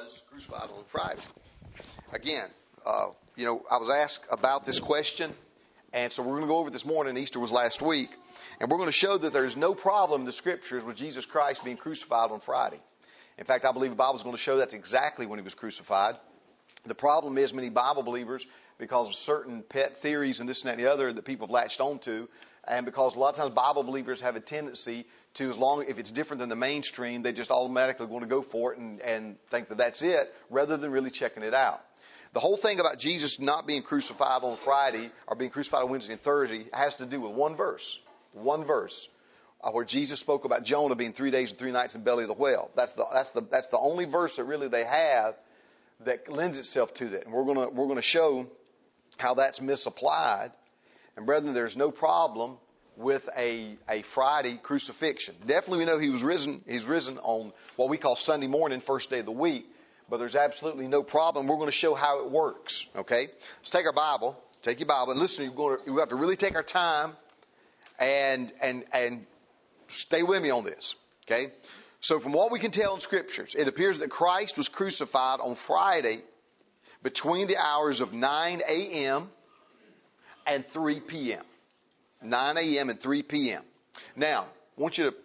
was crucified on Friday. Again, I was asked about this question, and so we're going to go over it this morning. Easter was last week, and we're going to show that there's no problem in the Scriptures with Jesus Christ being crucified on Friday. In fact, I believe the Bible is going to show that's exactly when he was crucified. The problem is many Bible believers, because of certain pet theories and this and that and the other that people have latched onto, and because a lot of times Bible believers have a tendency to, if it's different than the mainstream, they just automatically want to go for it and think that that's it, rather than really checking it out. The whole thing about Jesus not being crucified on Friday or being crucified on Wednesday and Thursday has to do with one verse, where Jesus spoke about Jonah being 3 days and 3 nights in the belly of the whale. That's the only verse that really they have that lends itself to that. And we're going to show how that's misapplied. And brethren, there's no problem with a Friday crucifixion. Definitely we know he was risen. He's risen on what we call Sunday morning, first day of the week. But there's absolutely no problem. We're going to show how it works. Okay? Let's take our Bible. Take your Bible and listen. We have to really take our time and stay with me on this. Okay? So from what we can tell in Scriptures, it appears that Christ was crucified on Friday between the hours of 9 a.m. and 3 p.m. 9 a.m. and 3 p.m. Now, I want you to...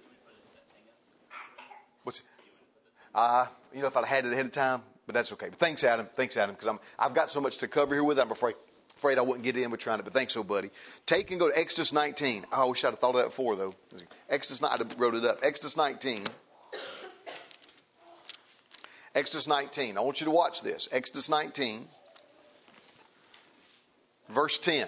if I'd had it ahead of time, but that's okay. But thanks, Adam. Because I've got so much to cover here with it, I'm afraid I wouldn't get in with trying to, but thanks, buddy. Take and go to Exodus 19. I wish I'd have thought of that before, though. I wrote it up. Exodus 19. Exodus 19. I want you to watch this. Exodus 19, verse 10.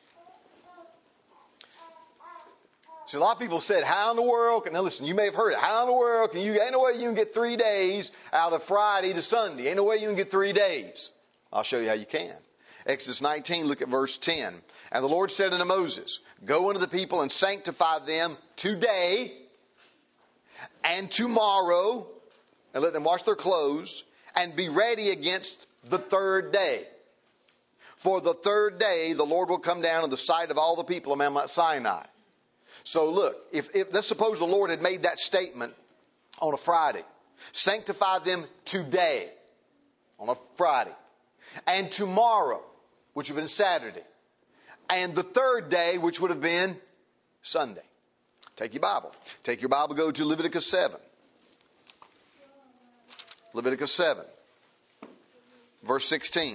See, a lot of people said, how in the world can, now listen, you may have heard it, how in the world ain't no way you can get 3 days out of Friday to Sunday. Ain't no way you can get 3 days. I'll show you how you can. Exodus 19, look at verse 10. And the Lord said unto Moses, go unto the people and sanctify them today and tomorrow, and let them wash their clothes, and be ready against the third day. For the third day the Lord will come down in the sight of all the people of Mount Sinai. So look, if let's suppose the Lord had made that statement on a Friday. Sanctify them today, on a Friday. And tomorrow, which would have been Saturday. And the third day, which would have been Sunday. Take your Bible. Go to Leviticus 7. Leviticus 7, verse 16.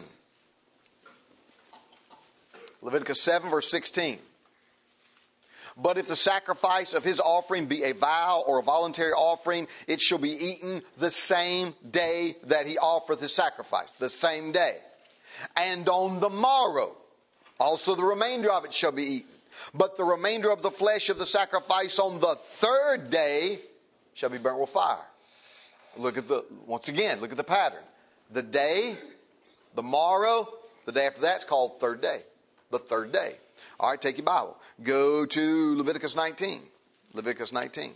Leviticus 7, verse 16. But if the sacrifice of his offering be a vow or a voluntary offering, it shall be eaten the same day that he offereth his sacrifice. The same day. And on the morrow, also the remainder of it shall be eaten. But the remainder of the flesh of the sacrifice on the third day shall be burnt with fire. Once again, look at the pattern. The day, the morrow, the day after that's called third day. The third day. All right, take your Bible. Go to Leviticus 19. Leviticus 19.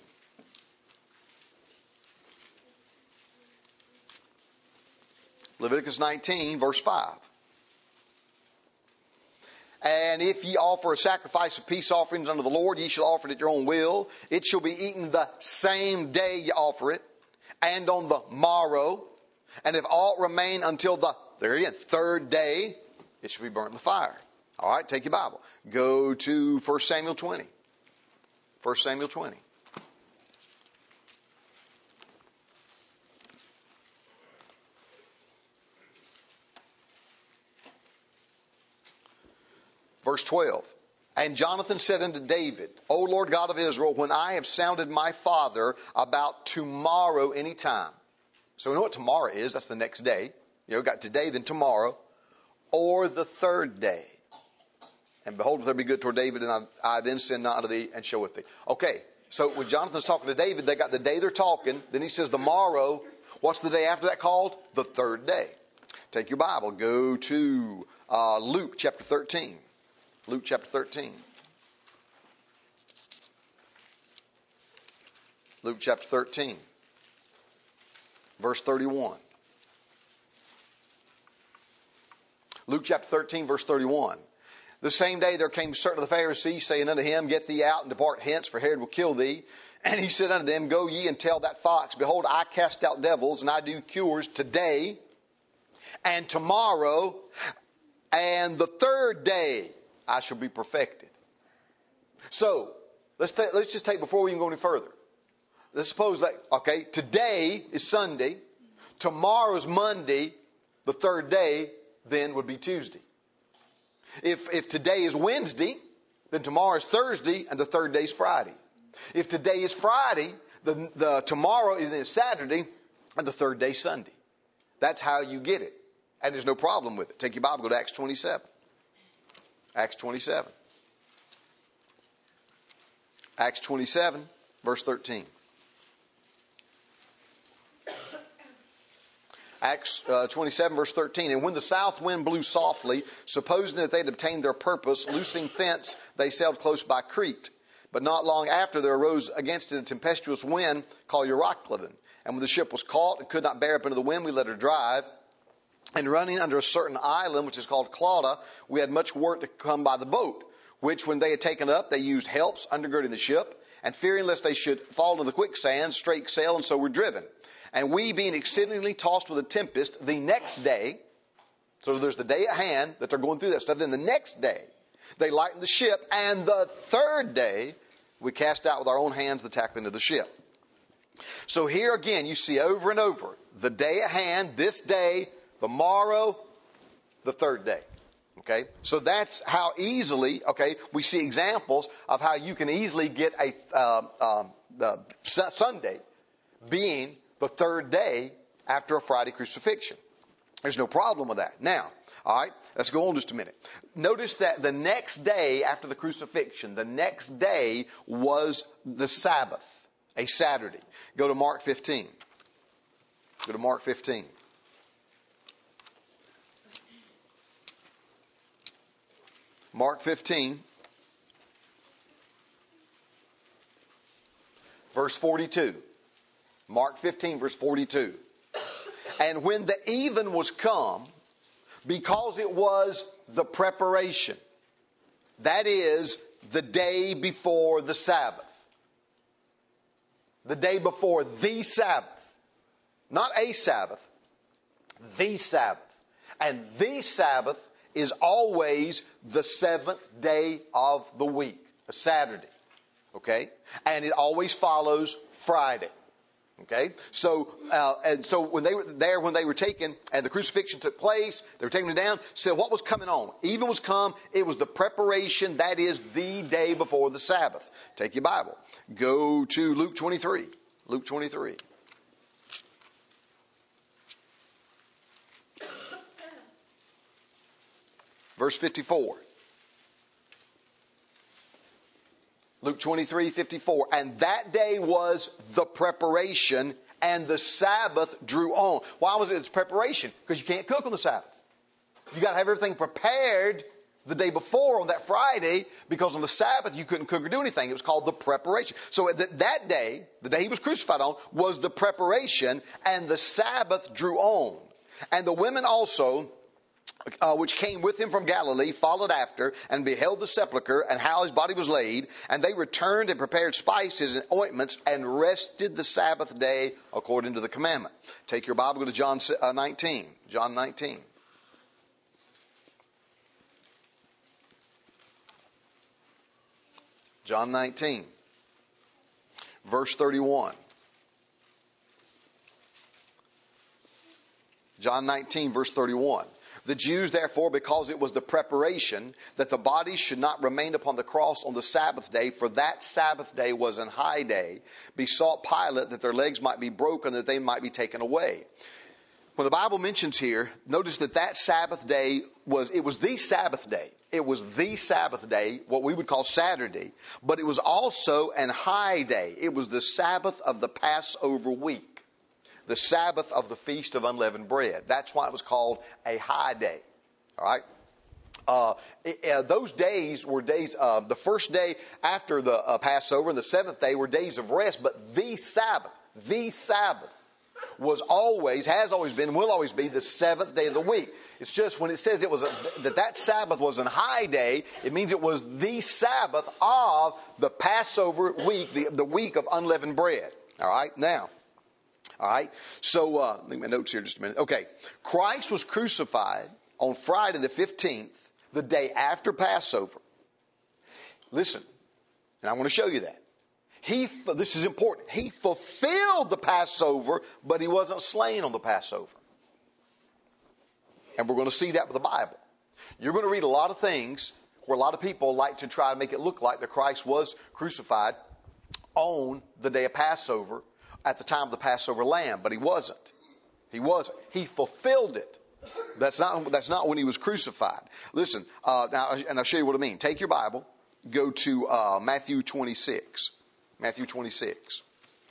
Leviticus 19, verse 5. And if ye offer a sacrifice of peace offerings unto the Lord, ye shall offer it at your own will. It shall be eaten the same day ye offer it, and on the morrow. And if aught remain until the, third day, it shall be burnt in the fire. All right, take your Bible. Go to 1 Samuel 20. 1 Samuel 20. Verse 12. And Jonathan said unto David, O Lord God of Israel, when I have sounded my father about tomorrow any time. So we know what tomorrow is. That's the next day. Got today, then tomorrow. Or the third day. And behold, if there be good toward David, and I then send not unto thee and showeth thee. Okay, so when Jonathan's talking to David, they got the day they're talking. Then he says the morrow. What's the day after that called? The third day. Take your Bible. Go to Luke chapter 13. Luke chapter 13. Luke chapter 13. Verse 31. Luke chapter 13, verse 31. The same day there came certain of the Pharisees, saying unto him, Get thee out and depart hence, for Herod will kill thee. And he said unto them, Go ye and tell that fox, Behold, I cast out devils, and I do cures today and tomorrow, and the third day I shall be perfected. So, let's just take, before we even go any further, let's suppose that, okay, today is Sunday, tomorrow is Monday, the third day then would be Tuesday. If today is Wednesday, then tomorrow is Thursday, and the third day is Friday. If today is Friday, the tomorrow is then Saturday, and the third day is Sunday. That's how you get it. And there's no problem with it. Take your Bible, go to Acts 27. Acts 27. Acts 27, verse 13. Acts 27, verse 13. And when the south wind blew softly, supposing that they had obtained their purpose, loosing thence, they sailed close by Crete. But not long after there arose against it a tempestuous wind called Euroclydon. And when the ship was caught and could not bear up into the wind, we let her drive. And running under a certain island, which is called Clauda, we had much work to come by the boat, which when they had taken up, they used helps undergirding the ship, and fearing lest they should fall into the quicksand, strake sail, and so were driven. And we, being exceedingly tossed with a tempest, the next day, so there's the day at hand that they're going through that stuff, then the next day, they lightened the ship, and the third day, we cast out with our own hands the tackling of the ship. So here again, you see over and over, the day at hand, this day, the morrow, the third day. Okay? So that's how easily, okay, we see examples of how you can easily get the Sunday being the third day after a Friday crucifixion. There's no problem with that. Now, all right, let's go on just a minute. Notice that the next day after the crucifixion, the next day was the Sabbath, a Saturday. Go to Mark 15. Go to Mark 15. Mark 15, verse 42. Mark 15, verse 42. And when the even was come, because it was the preparation, that is, the day before the Sabbath. The day before the Sabbath. Not a Sabbath, the Sabbath. And the Sabbath is always the seventh day of the week, a Saturday. Okay? And it always follows Friday. Okay? So, and so when they were there, when they were taken, and the crucifixion took place, they were taking it down, so what was coming on? Even was come, it was the preparation, that is the day before the Sabbath. Take your Bible. Go to Luke 23. Luke 23. Verse 54. Luke 23, 54. And that day was the preparation, and the Sabbath drew on. Why was it its preparation? Because you can't cook on the Sabbath. You got to have everything prepared the day before on that Friday, because on the Sabbath you couldn't cook or do anything. It was called the preparation. So that day, the day he was crucified on, was the preparation, and the Sabbath drew on. And the women also, which came with him from Galilee, followed after, and beheld the sepulchre, and how his body was laid. And they returned and prepared spices and ointments, and rested the Sabbath day according to the commandment. Take your Bible, go to John 19. John 19. John 19, verse 31. John 19, verse 31. The Jews, therefore, because it was the preparation that the bodies should not remain upon the cross on the Sabbath day, for that Sabbath day was an high day, besought Pilate that their legs might be broken, that they might be taken away. When the Bible mentions here, notice that Sabbath day was the Sabbath day. It was the Sabbath day, what we would call Saturday, but it was also an high day. It was the Sabbath of the Passover week. The Sabbath of the Feast of Unleavened Bread. That's why it was called a high day. All right? Those days were days, the first day after the Passover and the seventh day were days of rest, but the Sabbath has always been, will always be the seventh day of the week. It's just when it says it was that Sabbath was a high day, it means it was the Sabbath of the Passover week, the week of unleavened bread. All right, now. All right, so let me my notes here just a minute. Okay, Christ was crucified on Friday the 15th, the day after Passover. Listen, and I want to show you that. This is important. He fulfilled the Passover, but he wasn't slain on the Passover. And we're going to see that with the Bible. You're going to read a lot of things where a lot of people like to try to make it look like that Christ was crucified on the day of Passover at the time of the Passover lamb, but he wasn't. He wasn't. He fulfilled it. That's not when he was crucified. Listen, now, and I'll show you what I mean. Take your Bible, go to Matthew 26. Matthew 26.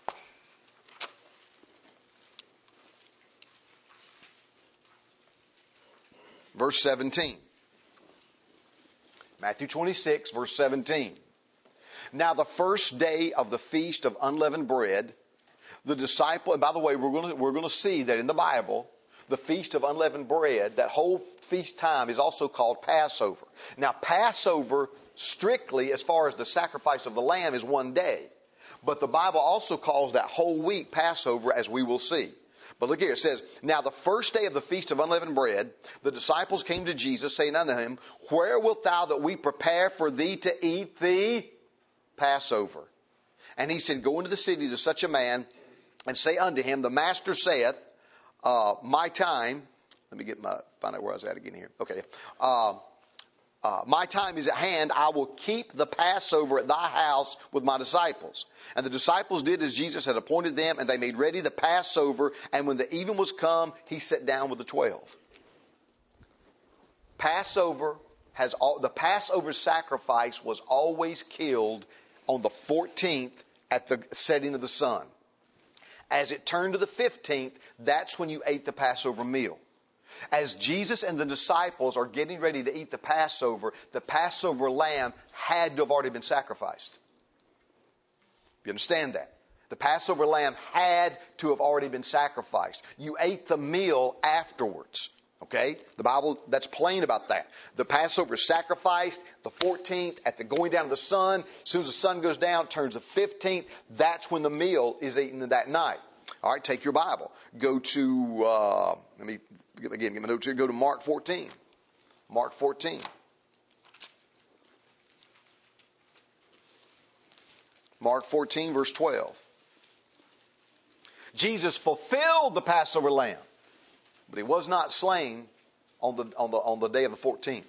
Verse 17. Matthew 26, verse 17. Now the first day of the feast of unleavened bread, the disciple, and by the way, we're going to see that in the Bible, the feast of unleavened bread, that whole feast time is also called Passover. Now Passover, strictly as far as the sacrifice of the lamb, is one day. But the Bible also calls that whole week Passover, as we will see. But look here, it says, now the first day of the feast of unleavened bread, the disciples came to Jesus, saying unto him, where wilt thou that we prepare for thee to eat the Passover? And he said, go into the city to such a man, and say unto him, the master saith, my time, let me find out where I was at again here. Okay. My time is at hand. I will keep the Passover at thy house with my disciples. And the disciples did as Jesus had appointed them, and they made ready the Passover. And when the even was come, he sat down with the 12. The Passover sacrifice was always killed on the 14th at the setting of the sun. As it turned to the 15th, that's when you ate the Passover meal. As Jesus and the disciples are getting ready to eat the Passover lamb had to have already been sacrificed. You understand that? The Passover lamb had to have already been sacrificed. You ate the meal afterwards. Okay? The Bible, that's plain about that. The Passover is sacrificed the 14th at the going down of the sun. As soon as the sun goes down, it turns the 15th. That's when the meal is eaten that night. All right, take your Bible. Go to, let me get my notes here. Go to Mark 14. Mark 14. Mark 14, verse 12. Jesus fulfilled the Passover lamb, but he was not slain on the day of the 14th.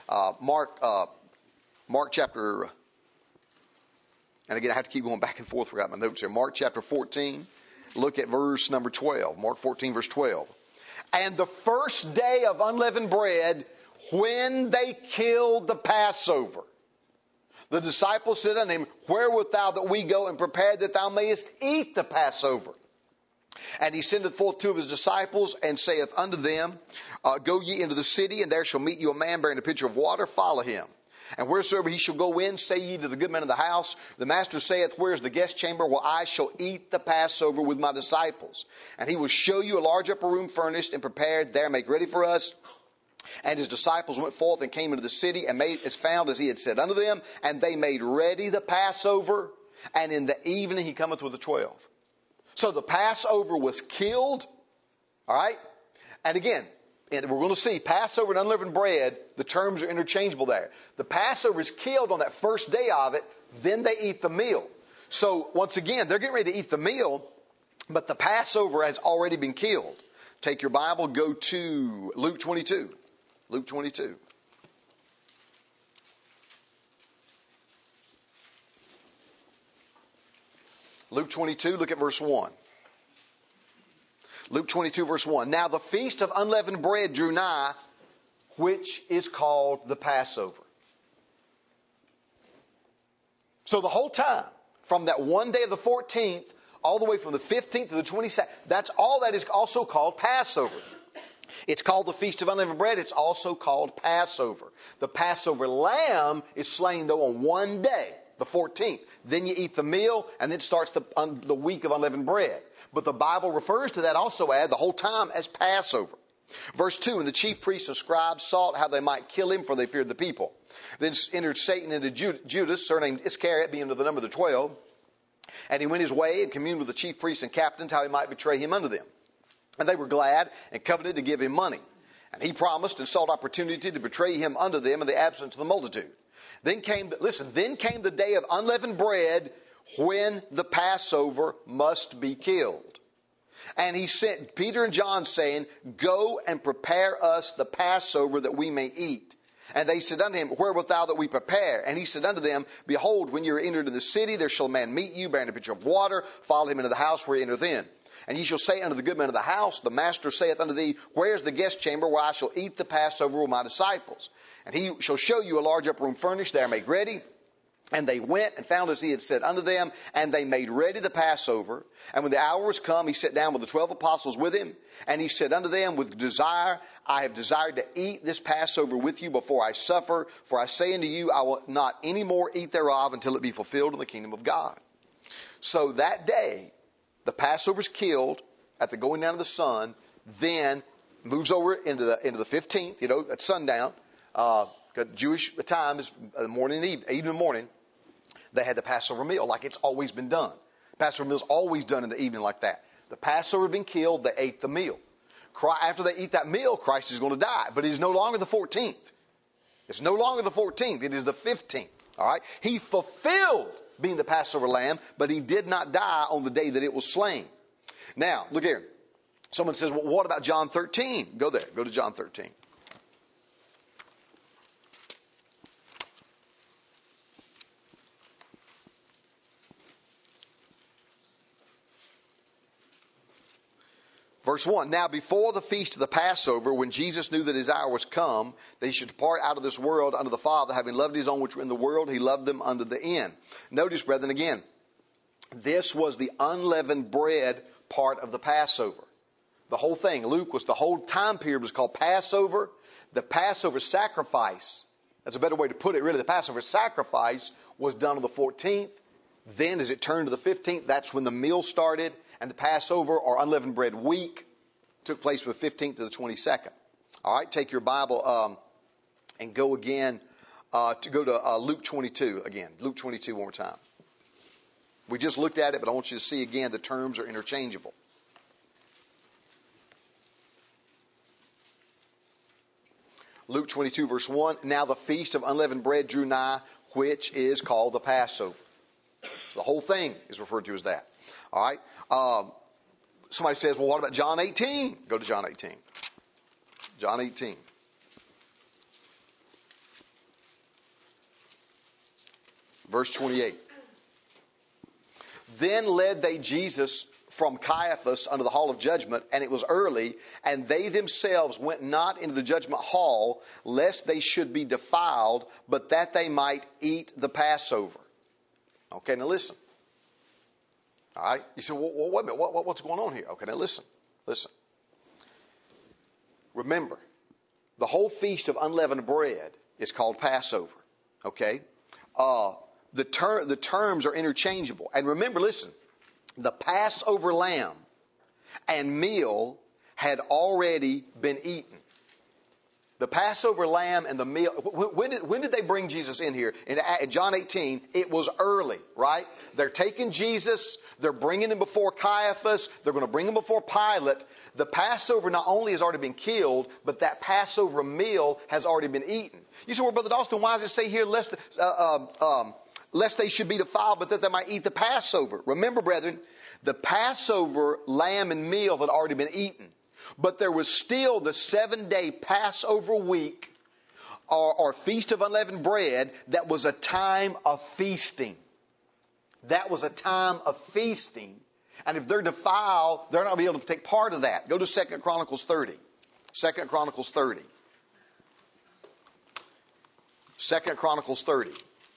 Mark chapter, and again I have to keep going back and forth throughout my notes here. Mark chapter 14, look at verse number 12. Mark 14, verse 12. And the first day of unleavened bread, when they killed the Passover, the disciples said unto him, where wilt thou that we go and prepare that thou mayest eat the Passover? And he sendeth forth two of his disciples, and saith unto them, go ye into the city, and there shall meet you a man bearing a pitcher of water. Follow him. And wheresoever he shall go in, say ye to the good man of the house, the master saith, where is the guest chamber? Well, I shall eat the Passover with my disciples. And he will show you a large upper room furnished and prepared. There make ready for us. And his disciples went forth and came into the city, and made as found as he had said unto them. And they made ready the Passover. And in the evening he cometh with the 12. So the Passover was killed. All right. And again, and we're going to see Passover and unleavened bread, the terms are interchangeable there. The Passover is killed on that first day of it, then they eat the meal. So once again, they're getting ready to eat the meal, but the Passover has already been killed. Take your Bible, go to Luke 22. Luke 22. Luke 22, look at verse 1. Luke 22, verse 1. Now the feast of unleavened bread drew nigh, which is called the Passover. So the whole time, from that one day of the 14th, all the way from the 15th to the 22nd, that's all that is also called Passover. It's called the Feast of Unleavened Bread. It's also called Passover. The Passover lamb is slain, though, on one day, the the 14th. Then you eat the meal, and then starts the week of unleavened bread. But the Bible refers to that also the whole time as Passover. Verse 2, and the chief priests and scribes sought how they might kill him, for they feared the people. Then entered Satan into Judas, surnamed Iscariot, being of the number of the 12. And he went his way and communed with the chief priests and captains how he might betray him unto them. And they were glad and coveted to give him money. And he promised and sought opportunity to betray him unto them in the absence of the multitude. Then came the day of unleavened bread, when the Passover must be killed. And he sent Peter and John, saying, Go and prepare us the Passover, that we may eat. And they said unto him, Where wilt thou that we prepare? And he said unto them, Behold, when you are entered into the city, there shall a man meet you, bearing a pitcher of water. Follow him into the house where he entereth in. And ye shall say unto the good man of the house, The master saith unto thee, Where is the guest chamber where I shall eat the Passover with my disciples? And he shall show you a large upper room furnished, there make ready. And they went and found as he had said unto them, and they made ready the Passover. And when the hour was come, he sat down with the 12 apostles with him. And he said unto them, With desire, I have desired to eat this Passover with you before I suffer. For I say unto you, I will not any more eat thereof until it be fulfilled in the kingdom of God. So that day, the Passover's killed at the going down of the sun, then moves over into the 15th, at sundown. Jewish time is morning and evening morning. They had the Passover meal like it's always been done. Passover meal is always done in the evening like that. The Passover had been killed. They ate the meal. After they eat that meal, Christ is going to die. But it is no longer the 14th. It's no longer the 14th. It is the 15th. All right. He fulfilled being the Passover lamb, but he did not die on the day that it was slain. Now, look here. Someone says, well, what about John 13? Go there. Go to John 13. Verse 1, Now before the feast of the Passover, when Jesus knew that his hour was come, that he should depart out of this world unto the Father, having loved his own which were in the world, he loved them unto the end. Notice, brethren, again, this was the unleavened bread part of the Passover. The whole thing, the whole time period was called Passover. The Passover sacrifice, that's a better way to put it, really. The Passover sacrifice was done on the 14th. Then as it turned to the 15th, that's when the meal started. And the Passover, or unleavened bread week, took place from the 15th to the 22nd. All right, take your Bible and go again to Luke 22 again. Luke 22 one more time. We just looked at it, but I want you to see again the terms are interchangeable. Luke 22 verse 1, Now the feast of unleavened bread drew nigh, which is called the Passover. So the whole thing is referred to as that. All right. Somebody says, well, what about John 18? Go to John 18. John 18. Verse 28. Then led they Jesus from Caiaphas unto the hall of judgment, and it was early, and they themselves went not into the judgment hall, lest they should be defiled, but that they might eat the Passover. Okay, now listen. All right. You say, well, wait a minute. What's going on here? Okay, now listen. Listen. Remember, the whole feast of unleavened bread is called Passover. Okay? The terms are interchangeable. And remember, listen, the Passover lamb and meal had already been eaten. The Passover lamb and the meal, when did they bring Jesus in here? In John 18, it was early, right? They're taking Jesus, they're bringing him before Caiaphas, they're going to bring him before Pilate. The Passover not only has already been killed, but that Passover meal has already been eaten. You say, well, Brother Dawson, why does it say here, lest they should be defiled, but that they might eat the Passover? Remember, brethren, the Passover lamb and meal had already been eaten. But there was still the 7-day Passover week or Feast of Unleavened Bread that was a time of feasting. That was a time of feasting. And if they're defiled, they're not going to be able to take part of that. Go to 2 Chronicles 30. 2 Chronicles 30. 2 Chronicles 30.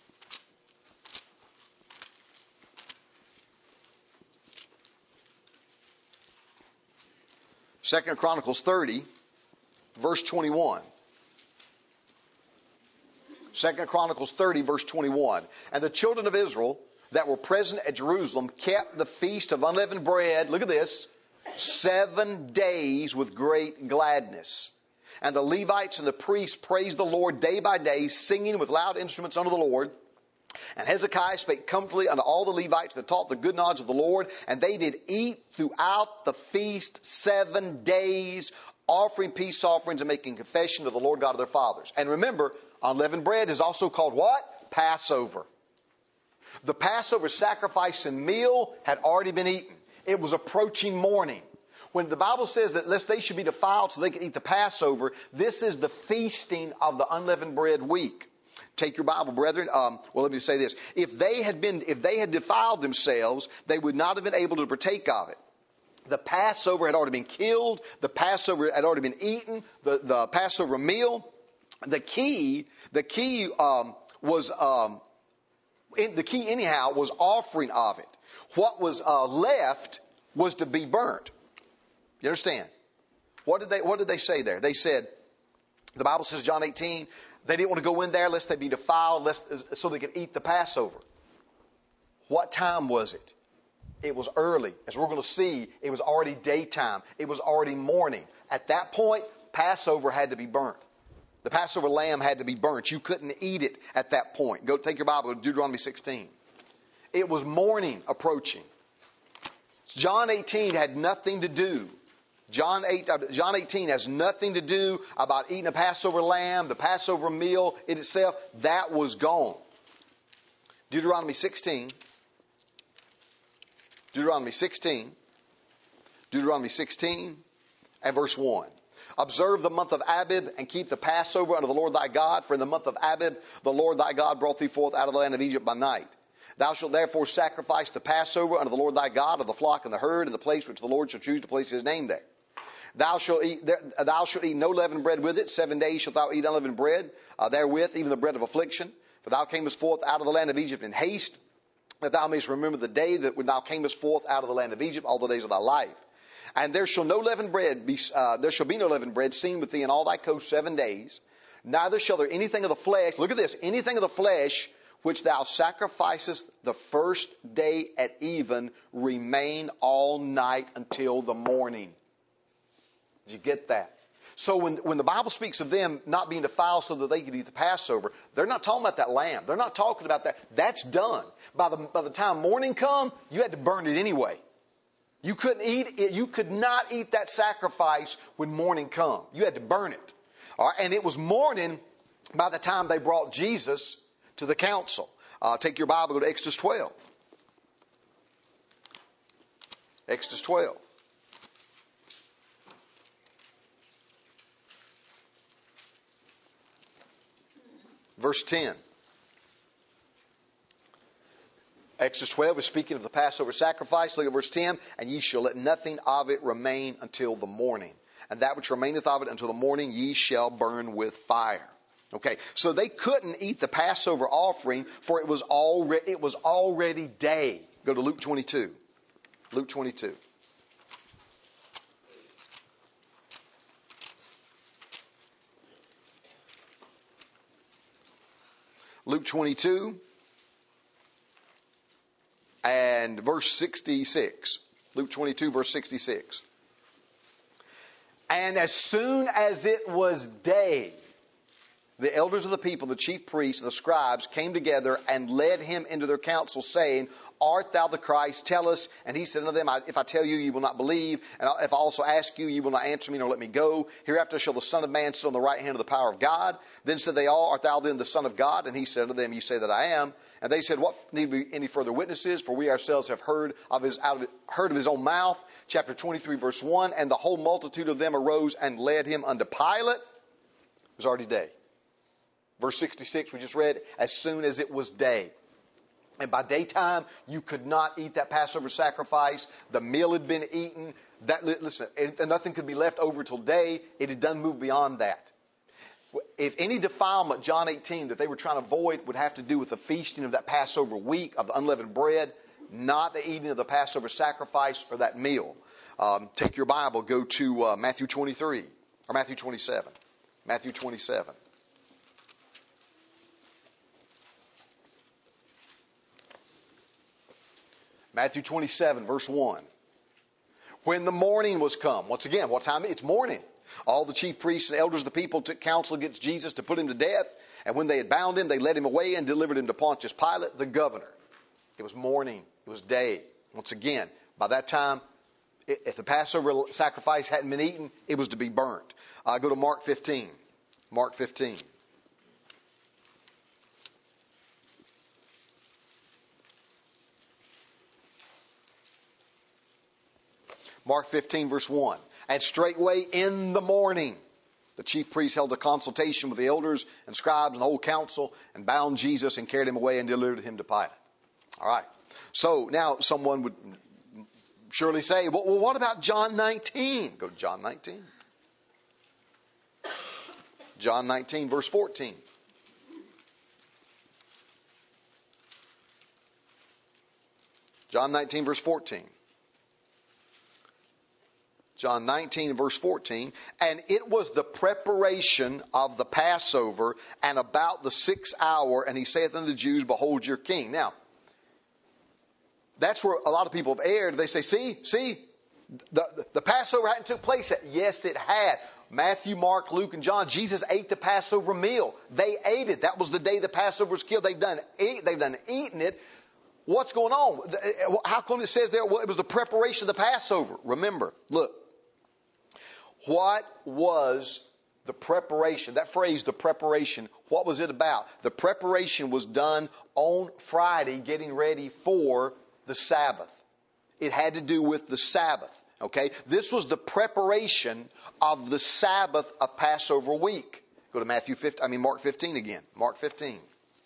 Second Chronicles 30, verse 21. 2 Chronicles 30, verse 21. And the children of Israel that were present at Jerusalem kept the feast of unleavened bread, look at this, 7 days with great gladness. And the Levites and the priests praised the Lord day by day, singing with loud instruments unto the Lord. And Hezekiah spake comfortably unto all the Levites that taught the good knowledge of the Lord, and they did eat throughout the feast 7 days, offering peace offerings and making confession to the Lord God of their fathers. And remember, unleavened bread is also called what? Passover. The Passover sacrifice and meal had already been eaten. It was approaching morning. When the Bible says that lest they should be defiled so they could eat the Passover, this is the feasting of the unleavened bread week. Take your Bible, brethren. Let me say this. If they had defiled themselves, they would not have been able to partake of it. The Passover had already been killed. The Passover had already been eaten. The Passover meal. The key was offering of it. What was left was to be burnt. You understand? What did they say there? They said, the Bible says, John 18, they didn't want to go in there lest they be defiled, so they could eat the Passover. What time was it? It was early. As we're going to see, it was already daytime. It was already morning. At that point, Passover had to be burnt. The Passover lamb had to be burnt. You couldn't eat it at that point. Go take your Bible to Deuteronomy 16. It was morning approaching. John 18 had nothing to do. John 18 has nothing to do about eating a Passover lamb, the Passover meal in itself. That was gone. Deuteronomy 16 and verse 1. Observe the month of Abib and keep the Passover unto the Lord thy God. For in the month of Abib the Lord thy God brought thee forth out of the land of Egypt by night. Thou shalt therefore sacrifice the Passover unto the Lord thy God of the flock and the herd in the place which the Lord shall choose to place his name there. Thou shalt eat no leavened bread with it. 7 days shalt thou eat unleavened bread therewith, even the bread of affliction. For thou camest forth out of the land of Egypt in haste, that thou mayest remember the day that when thou camest forth out of the land of Egypt, all the days of thy life. And there shall be no leavened bread seen with thee in all thy coast 7 days. Neither shall there anything of the flesh, look at this, anything of the flesh which thou sacrificest the first day at even remain all night until the morning. Did you get that? So when the Bible speaks of them not being defiled so that they could eat the Passover, they're not talking about that lamb. They're not talking about that. That's done. By the time morning come, you had to burn it anyway. You couldn't eat it. You could not eat that sacrifice when morning come. You had to burn it. All right? And it was morning by the time they brought Jesus to the council. Take your Bible, go to Exodus 12. Exodus 12. Verse 10. Exodus 12 is speaking of the Passover sacrifice. Look at verse 10. And ye shall let nothing of it remain until the morning. And that which remaineth of it until the morning ye shall burn with fire. Okay, so they couldn't eat the Passover offering, for it was already day. Go to Luke 22. Luke 22. Luke 22 and verse 66. Luke 22, verse 66. And as soon as it was day, the elders of the people, the chief priests, and the scribes came together and led him into their council, saying, Art thou the Christ? Tell us. And he said unto them, If I tell you, you will not believe. And if I also ask you, you will not answer me, nor let me go. Hereafter shall the Son of Man sit on the right hand of the power of God. Then said they all, Art thou then the Son of God? And he said unto them, You say that I am. And they said, What need we any further witnesses? For we ourselves have heard of his own mouth. Chapter 23, verse 1. And the whole multitude of them arose and led him unto Pilate. It was already day. Verse 66, we just read, as soon as it was day. And by daytime, you could not eat that Passover sacrifice. The meal had been eaten. Nothing could be left over till day. It had done move beyond that. If any defilement, John 18, that they were trying to avoid would have to do with the feasting of that Passover week of the unleavened bread, not the eating of the Passover sacrifice or that meal. Take your Bible, go to Matthew 23, or Matthew 27. Matthew 27. Matthew 27, verse 1. When the morning was come, once again, what time? It's morning. All the chief priests and elders of the people took counsel against Jesus to put him to death. And when they had bound him, they led him away and delivered him to Pontius Pilate, the governor. It was morning. It was day. Once again, by that time, if the Passover sacrifice hadn't been eaten, it was to be burnt. Go to Mark 15. Mark 15. Mark 15, verse 1. And straightway in the morning, the chief priests held a consultation with the elders and scribes and the whole council and bound Jesus and carried him away and delivered him to Pilate. All right. So now someone would surely say, well, what about John 19? Go to John 19. John 19, verse 14. John 19, verse 14. John 19 verse 14, and it was the preparation of the Passover and about the 6th hour, and he saith unto the Jews, behold your king. Now, that's where a lot of people have erred. They say, see, the Passover hadn't took place yet. Yes, it had. Matthew, Mark, Luke, and John, Jesus ate the Passover meal. They ate it. That was the day the Passover was killed. They've done eaten it. What's going on? How come it says there, well, it was the preparation of the Passover? Remember, look. What was the preparation? That phrase, the preparation, what was it about? The preparation was done on Friday, getting ready for the Sabbath. It had to do with the Sabbath. Okay? This was the preparation of the Sabbath of Passover week. Go to Mark 15 again. Mark 15.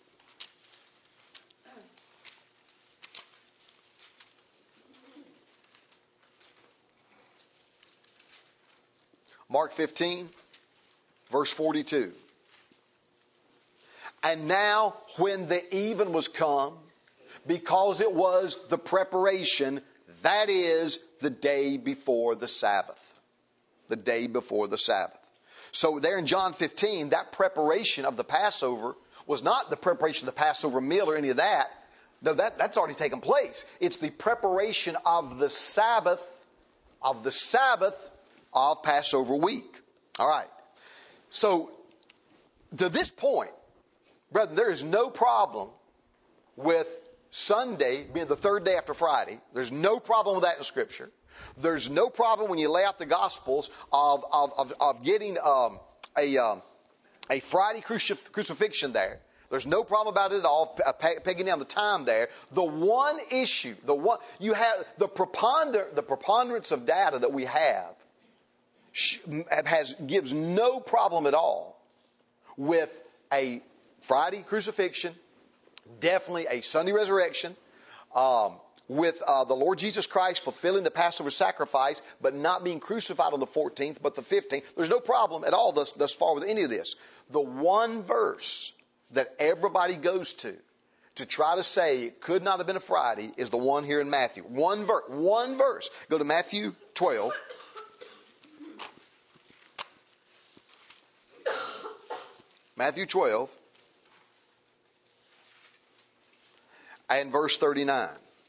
Mark 15, verse 42. And now when the even was come, because it was the preparation, that is the day before the Sabbath. The day before the Sabbath. So there in John 15, that preparation of the Passover was not the preparation of the Passover meal or any of that. No, that's already taken place. It's the preparation of the Sabbath of Passover week. All right. So, to this point, brethren, there is no problem with Sunday being the third day after Friday. There's no problem with that in Scripture. There's no problem when you lay out the Gospels of getting a Friday crucifixion there. There's no problem about it at all, pegging down the time there. The one issue, you have the preponderance of data that we have gives no problem at all with a Friday crucifixion, definitely a Sunday resurrection, with the Lord Jesus Christ fulfilling the Passover sacrifice, but not being crucified on the 14th, but the 15th. There's no problem at all thus far with any of this. The one verse that everybody goes to try to say it could not have been a Friday is the one here in Matthew. One verse. Go to Matthew 12. Matthew 12 and verse 39.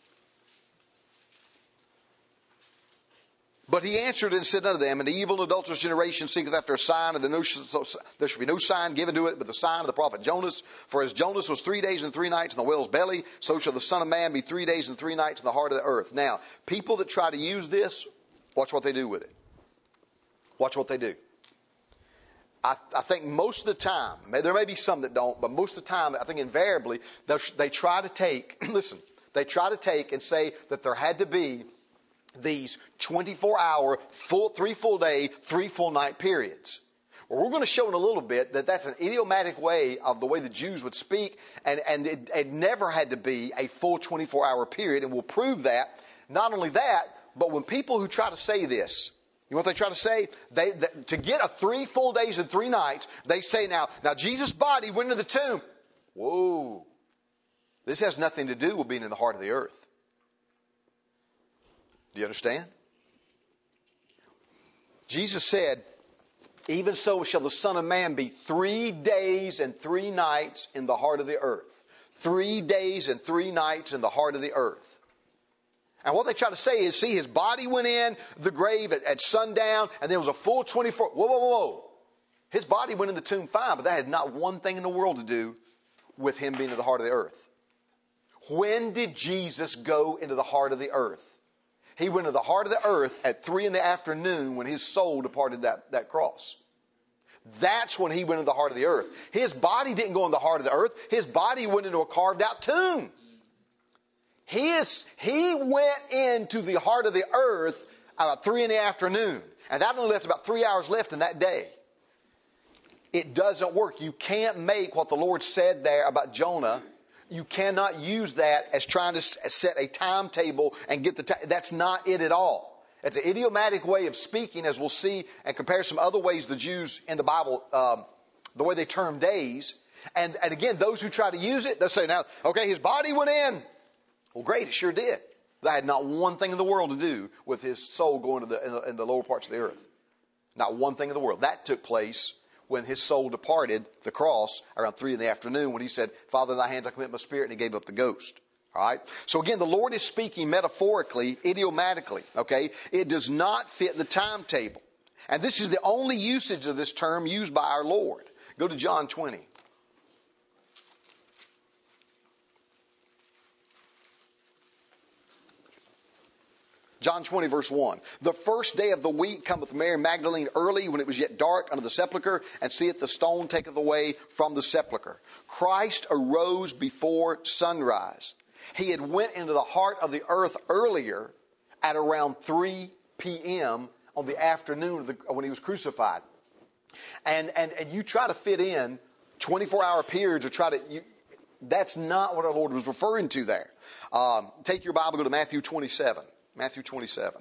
But he answered and said unto them, an evil and adulterous generation seeketh after a sign, and there shall be no sign given to it but the sign of the prophet Jonas. For as Jonas was 3 days and 3 nights in the whale's belly, so shall the Son of Man be 3 days and 3 nights in the heart of the earth. Now, people that try to use this, watch what they do with it. Watch what they do. I think most of the time, there may be some that don't, but most of the time, I think invariably, they try to take, they try to take and say that there had to be these 24-hour, 3 full day, 3 full night periods. Well, we're going to show in a little bit that that's an idiomatic way of the way the Jews would speak, and it never had to be a full 24-hour period, and we'll prove that. Not only that, but when people who try to say this, you know what they try to say? To get a 3 full days and 3 nights, they say now Jesus' body went into the tomb. Whoa. This has nothing to do with being in the heart of the earth. Do you understand? Jesus said, even so shall the Son of Man be 3 days and 3 nights in the heart of the earth. 3 days and 3 nights in the heart of the earth. And what they try to say is, see, his body went in the grave at sundown, and there was a full 24. Whoa, whoa, whoa, whoa. His body went in the tomb fine, but that had not one thing in the world to do with him being in the heart of the earth. When did Jesus go into the heart of the earth? He went into the heart of the earth at 3 p.m. when his soul departed that cross. That's when he went into the heart of the earth. His body didn't go in the heart of the earth. His body went into a carved out tomb. He went into the heart of the earth about 3 p.m. And that only left about 3 hours left in that day. It doesn't work. You can't make what the Lord said there about Jonah. You cannot use that as trying to set a timetable and get the time. That's not it at all. It's an idiomatic way of speaking, as we'll see and compare some other ways the Jews in the Bible, the way they term days. And again, those who try to use it, they'll say, now, okay, his body went in. Well, great, it sure did. That had not one thing in the world to do with his soul going to in the lower parts of the earth. Not one thing in the world. That took place when his soul departed the cross around 3 p.m. when he said, Father, in thy hands I commit my spirit, and he gave up the ghost. All right. So again, the Lord is speaking metaphorically, idiomatically. Okay. It does not fit the timetable. And this is the only usage of this term used by our Lord. Go to John 20. John 20, verse 1. The first day of the week cometh Mary Magdalene early, when it was yet dark, unto the sepulchre, and seeth the stone taketh away from the sepulchre. Christ arose before sunrise. He had went into the heart of the earth earlier at around 3 p.m. on the afternoon when he was crucified. And you try to fit in 24-hour periods or that's not what our Lord was referring to there. Take your Bible, go to Matthew 27. Matthew 27.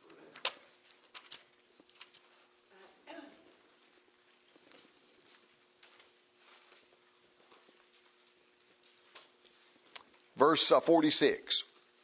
Verse 46.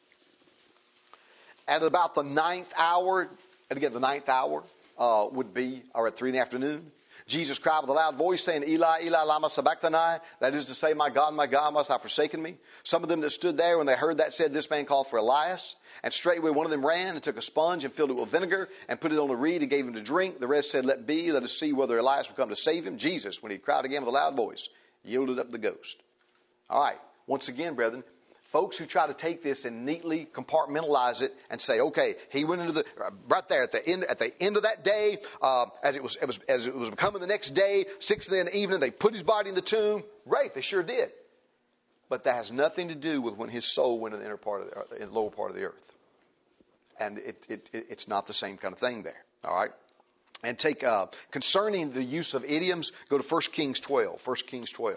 At about the 9th hour, and again the 9th hour would be at 3 p.m, Jesus cried with a loud voice, saying, Eli, Eli, lama sabachthani? That is to say, my God, why hast thou forsaken me? Some of them that stood there, when they heard that, said, This man called for Elias. And straightway one of them ran and took a sponge and filled it with vinegar and put it on a reed and gave him to drink. The rest said, Let be, let us see whether Elias will come to save him. Jesus, when he cried again with a loud voice, yielded up the ghost. All right. Once again, brethren, folks who try to take this and neatly compartmentalize it and say, okay, he went into right there at the end of that day, as it was becoming the next day, 6 in the evening, they put his body in the tomb. Right, they sure did. But that has nothing to do with when his soul went in the lower part of the earth. And it's not the same kind of thing there. All right. And take, concerning the use of idioms, go to 1 Kings 12. 1 Kings 12.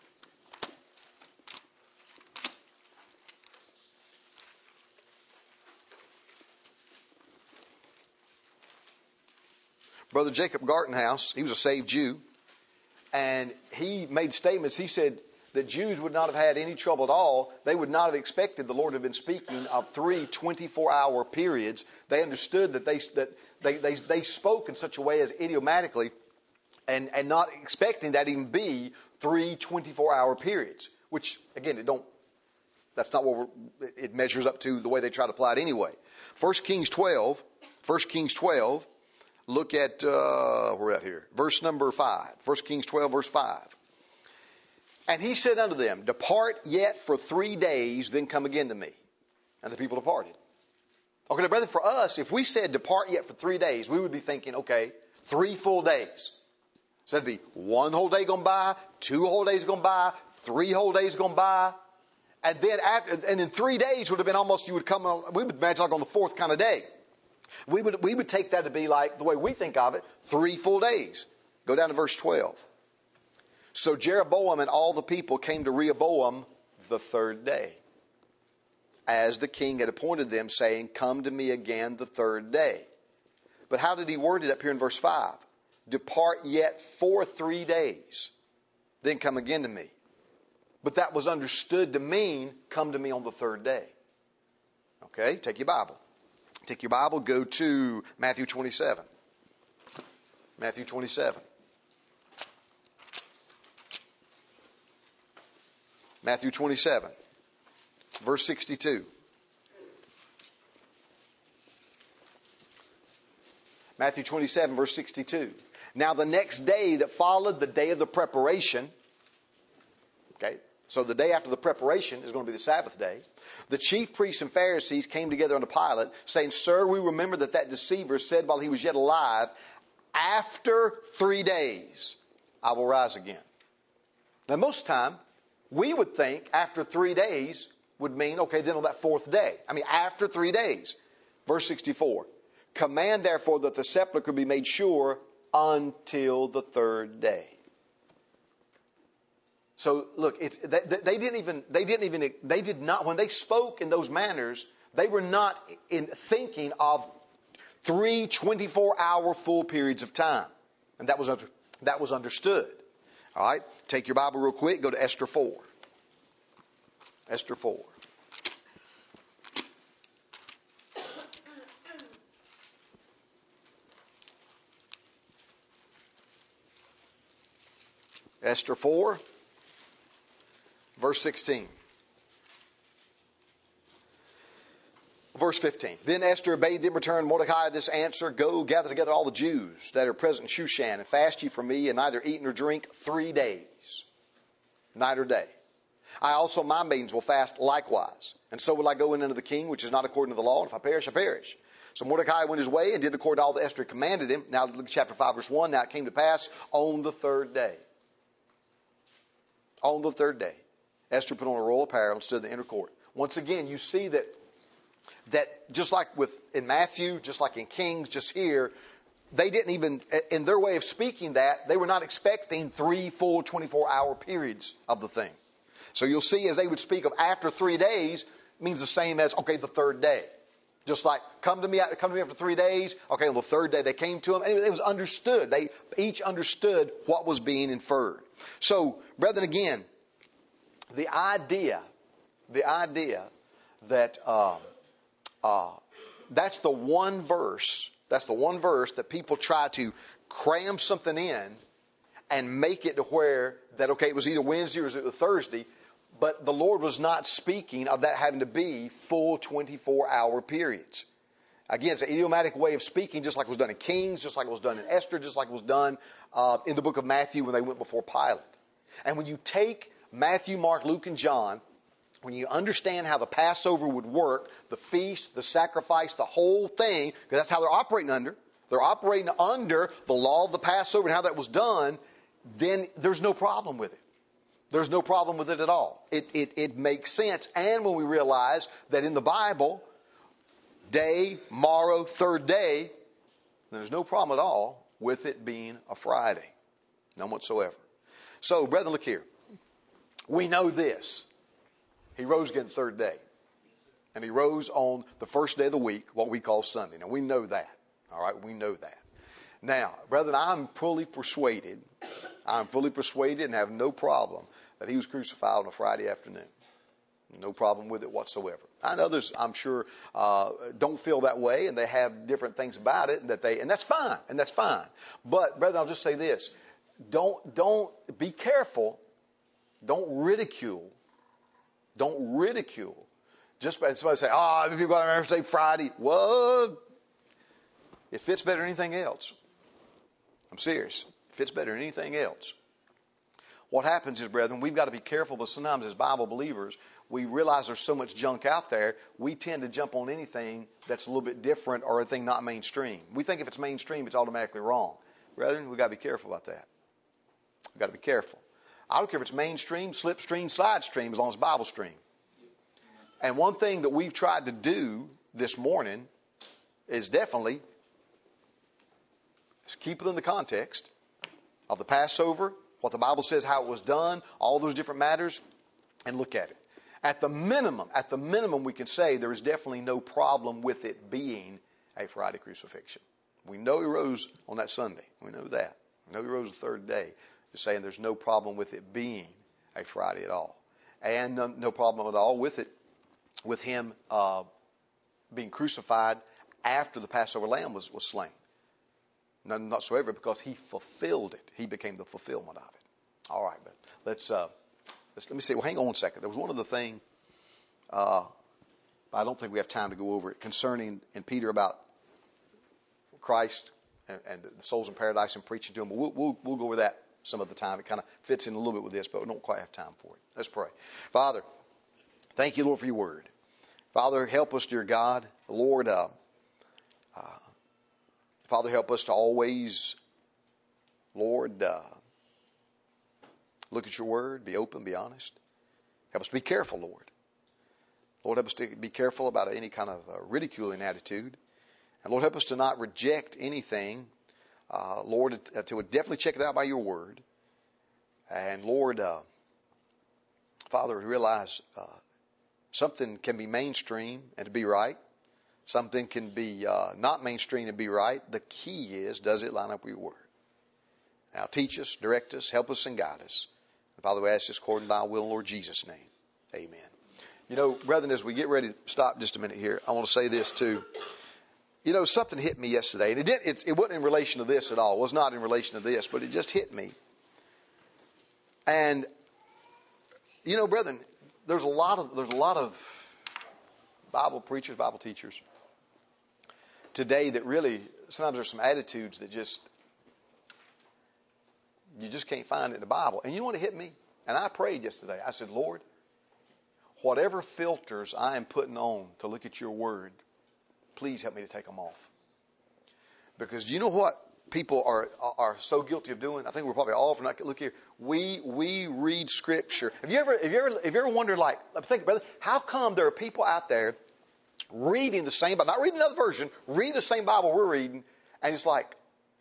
Brother Jacob Gartenhouse, he was a saved Jew, and he made statements. He said that Jews would not have had any trouble at all. They would not have expected the Lord to have been speaking of 3 24-hour periods. They understood that they spoke in such a way as idiomatically, and not expecting that even be 3 24-hour periods. Which again, that's not what it measures up to the way they try to apply it anyway. 1 Kings 12. Look at, we're at here, verse number 5. 1 Kings 12, verse 5. And he said unto them, Depart yet for 3 days, then come again to me. And the people departed. Okay, now, brother, for us, if we said depart yet for 3 days, we would be thinking, okay, 3 full days. So that'd be 1 whole day gone by, 2 whole days gone by, 3 whole days gone by. And then in 3 days would have been almost, we would imagine like on the 4th kind of day. We would take that to be like, the way we think of it, 3 full days. Go down to verse 12. So Jeroboam and all the people came to Rehoboam the 3rd day, as the king had appointed them, saying, Come to me again the 3rd day. But how did he word it up here in verse 5? Depart yet for 3 days, then come again to me. But that was understood to mean, come to me on the 3rd day. Okay, take your Bible. Take your Bible, go to Matthew 27. Matthew 27. Matthew 27, verse 62. Matthew 27, verse 62. Now the next day that followed the day of the preparation, okay, so the day after the preparation is going to be the Sabbath day, the chief priests and Pharisees came together unto Pilate, saying, Sir, we remember that deceiver said while he was yet alive, after 3 days I will rise again. Now most time, we would think after 3 days would mean, okay, then on that fourth day. I mean, after 3 days. Verse 64. Command therefore that the sepulchre be made sure until the third day. So look, they did not, when they spoke in those manners, they were not thinking of 3 24-hour full periods of time. And that was understood. All right. Take your Bible real quick. Go to Esther 4. Esther 4. Esther 4, verse 16. Verse 15. Then Esther bade them return Mordecai this answer, Go, gather together all the Jews that are present in Shushan, and fast ye for me, and neither eat nor drink 3 days, night or day. I also, my maidens, will fast likewise. And so will I go in unto the king, which is not according to the law, and if I perish, I perish. So Mordecai went his way and did according to all that Esther commanded him. Now look at chapter 5, verse 1. Now it came to pass on the third day. On the third day, Esther put on her royal apparel and stood in the inner court. Once again, you see that just like in Matthew, just like in Kings, just here, they didn't even, in their way of speaking that, they were not expecting 3 full 24-hour periods of the thing. So you'll see as they would speak of after 3 days means the same as, okay, the third day. Just like, come to me after 3 days. Okay, on the third day they came to him. And it was understood. They each understood what was being inferred. So, brethren, again, the idea that that's the one verse that people try to cram something in and make it to where that, okay, it was either Wednesday or it was Thursday, but the Lord was not speaking of that having to be full 24-hour periods. Again, it's an idiomatic way of speaking, just like it was done in Kings, just like it was done in Esther, just like it was done in the book of Matthew when they went before Pilate. And when you take Matthew, Mark, Luke, and John, when you understand how the Passover would work, the feast, the sacrifice, the whole thing, because that's how they're operating under. They're operating under the law of the Passover and how that was done, then there's no problem with it. There's no problem with it at all. It makes sense. And when we realize that in the Bible, day, morrow, third day, there's no problem at all with it being a Friday. None whatsoever. So, brethren, look here. We know this. He rose again the third day. And he rose on the first day of the week, what we call Sunday. Now, we know that. All right, we know that. Now, brethren, I'm fully persuaded and have no problem that he was crucified on a Friday afternoon. No problem with it whatsoever. And others, I'm sure, don't feel that way, and they have different things about it, and that's fine. But, brethren, I'll just say this. Don't be careful. Don't ridicule. Just by somebody say, people are say Friday. Well, it fits better than anything else. I'm serious. It fits better than anything else. What happens is, brethren, we've got to be careful, but sometimes as Bible believers, we realize there's so much junk out there, we tend to jump on anything that's a little bit different or a thing not mainstream. We think if it's mainstream, it's automatically wrong. Brethren, we've got to be careful about that. We've got to be careful. I don't care if it's mainstream, slipstream, slide stream, as long as it's Bible stream. And one thing that we've tried to do this morning is definitely keep it in the context of the Passover, what the Bible says, how it was done, all those different matters, and look at it. At the minimum, we can say there is definitely no problem with it being a Friday crucifixion. We know he rose on that Sunday. We know that. We know he rose the third day. Just saying there's no problem with it being a Friday at all. And no problem at all with it, with him being crucified after the Passover lamb was slain. None whatsoever, because he fulfilled it. He became the fulfillment of it. All right, but let me see. Well, hang on one second. There was one other thing. I don't think we have time to go over it concerning in Peter about Christ and the souls in paradise and preaching to them. But we'll go over that some of the time. It kind of fits in a little bit with this, but we don't quite have time for it. Let's pray. Father, thank you, Lord, for your word. Father, help us, dear God. Lord, Father, help us to always, Lord, look at your word, be open, be honest. Help us to be careful, Lord. Lord, help us to be careful about any kind of ridiculing attitude. And Lord, help us to not reject anything. Lord, to definitely check it out by your word. And Lord, Father, realize something can be mainstream and to be right. Something can be not mainstream and be right. The key is, does it line up with your word? Now teach us, direct us, help us, and guide us. And Father, we ask this according to thy will, Lord Jesus' name. Amen. You know, brethren, as we get ready to stop just a minute here, I want to say this too. You know, something hit me yesterday, and it wasn't in relation to this at all. It was not in relation to this, but it just hit me. And, you know, brethren, there's a lot of Bible preachers, Bible teachers today that really, sometimes there's some attitudes that you just can't find in the Bible. And you know what hit me? And I prayed yesterday. I said, Lord, whatever filters I am putting on to look at your word, please help me to take them off. Because you know what people are so guilty of doing? I think we're probably all for not. Look here, we read Scripture. Have you ever wondered, like, think, brother, how come there are people out there reading the same Bible, not reading another version, reading the same Bible we're reading, and it's like,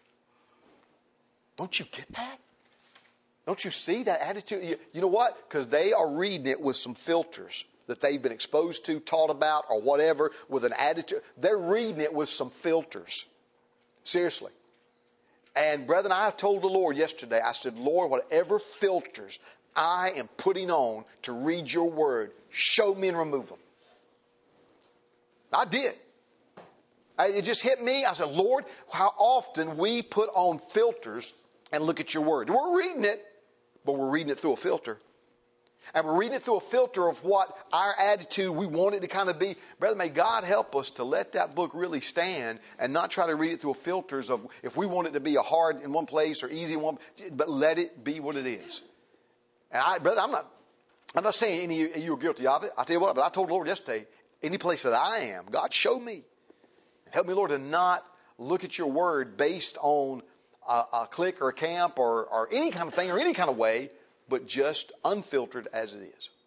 don't you get that? Don't you see that attitude? You know what? Because they are reading it with some filters that they've been exposed to, taught about, or whatever, with an attitude. They're reading it with some filters. Seriously. And brethren, I told the Lord yesterday, I said, Lord, whatever filters I am putting on to read your word, show me and remove them. I did. It just hit me. I said, Lord, how often we put on filters and look at your word. We're reading it, but we're reading it through a filter. And we're reading it through a filter of what our attitude, we want it to kind of be. Brother, may God help us to let that book really stand and not try to read it through filters of if we want it to be a hard in one place or easy in one, but let it be what it is. And brother, I'm not saying any of you are guilty of it. I tell you what, but I told the Lord yesterday, any place that I am, God, show me. Help me, Lord, to not look at your word based on a clique or a camp or any kind of thing or any kind of way, but just unfiltered as it is.